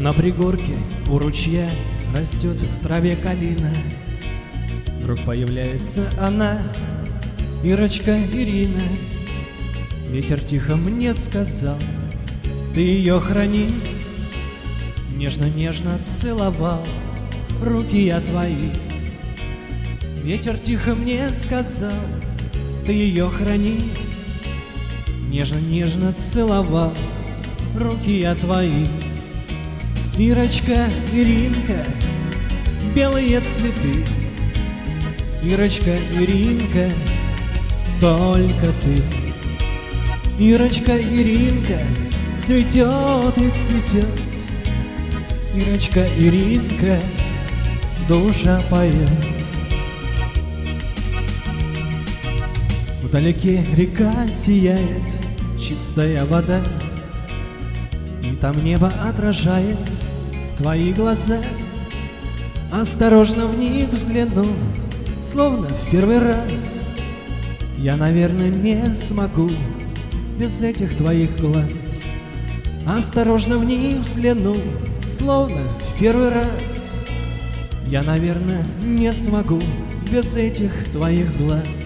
На пригорке у ручья растет в траве калина. Вдруг появляется она, Ирочка Ирина. Ветер тихо мне сказал: ты ее храни. Нежно-нежно целовал руки я твои. Ветер тихо мне сказал: ты ее храни. Нежно-нежно целовал руки я твои. Ирочка, Иринка, белые цветы. Ирочка, Иринка, только ты. Ирочка, Иринка, цветет и цветет. Ирочка, Иринка, душа поет. Вдалеке река сияет, чистая вода, и там небо отражает твои глаза. Осторожно в них взгляну, словно в первый раз. Я, наверное, не смогу без этих твоих глаз. Осторожно в них взгляну, словно в первый раз. Я, наверное, не смогу без этих твоих глаз.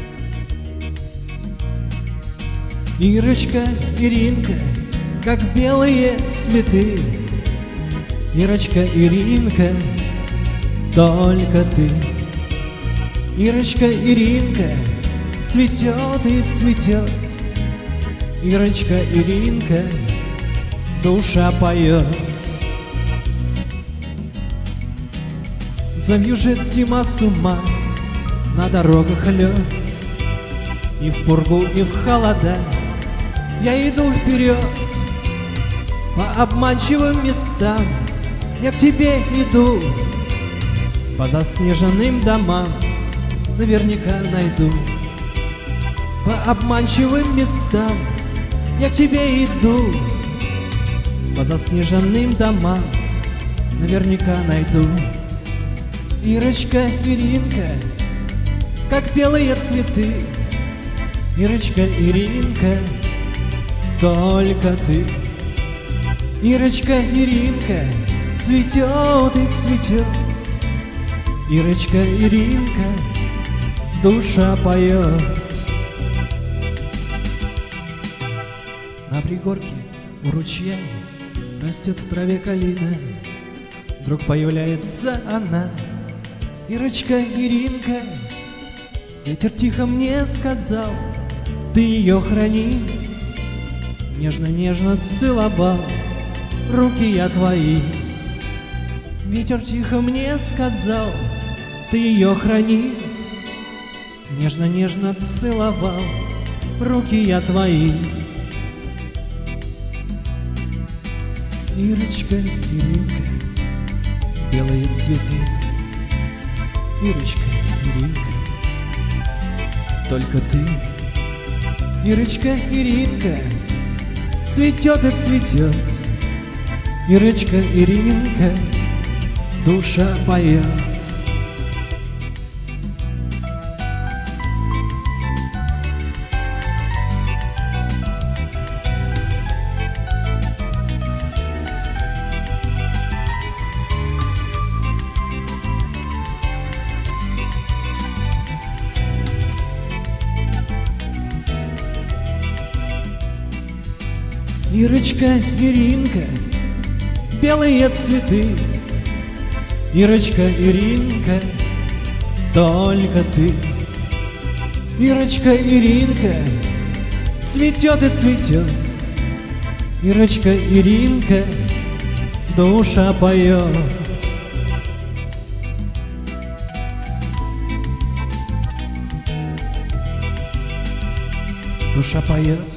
Ирочка, Иринка, как белые цветы. Ирочка, Иринка, только ты. Ирочка, Иринка, цветет и цветет. Ирочка, Иринка, душа поет. Завьюжит зима с ума, на дорогах лед. И в пургу, и в холода я иду вперед. По обманчивым местам я к тебе иду. По заснеженным домам наверняка найду. По обманчивым местам я к тебе иду. По заснеженным домам наверняка найду. Ирочка, Иринка, как белые цветы. Ирочка, Иринка, только ты. Ирочка, Иринка, цветет и цветет. Ирочка, Иринка, душа поет. На пригорке у ручья растет в траве калина. Вдруг появляется она, Ирочка, Иринка. Ветер тихо мне сказал: ты ее храни. Нежно-нежно целовал руки я твои. Ветер тихо мне сказал: ты ее храни. Нежно-нежно целовал руки я твои. Ирочка, Иринка, белые цветы. Ирочка, Иринка, только ты. Ирочка, Иринка, цветет и цветет. Ирочка, Иринка, душа поет. Ирочка, Иринка, белые цветы. Ирочка, Иринка, только ты. Ирочка, Иринка, цветет и цветет. Ирочка, Иринка, душа поет. Душа поет.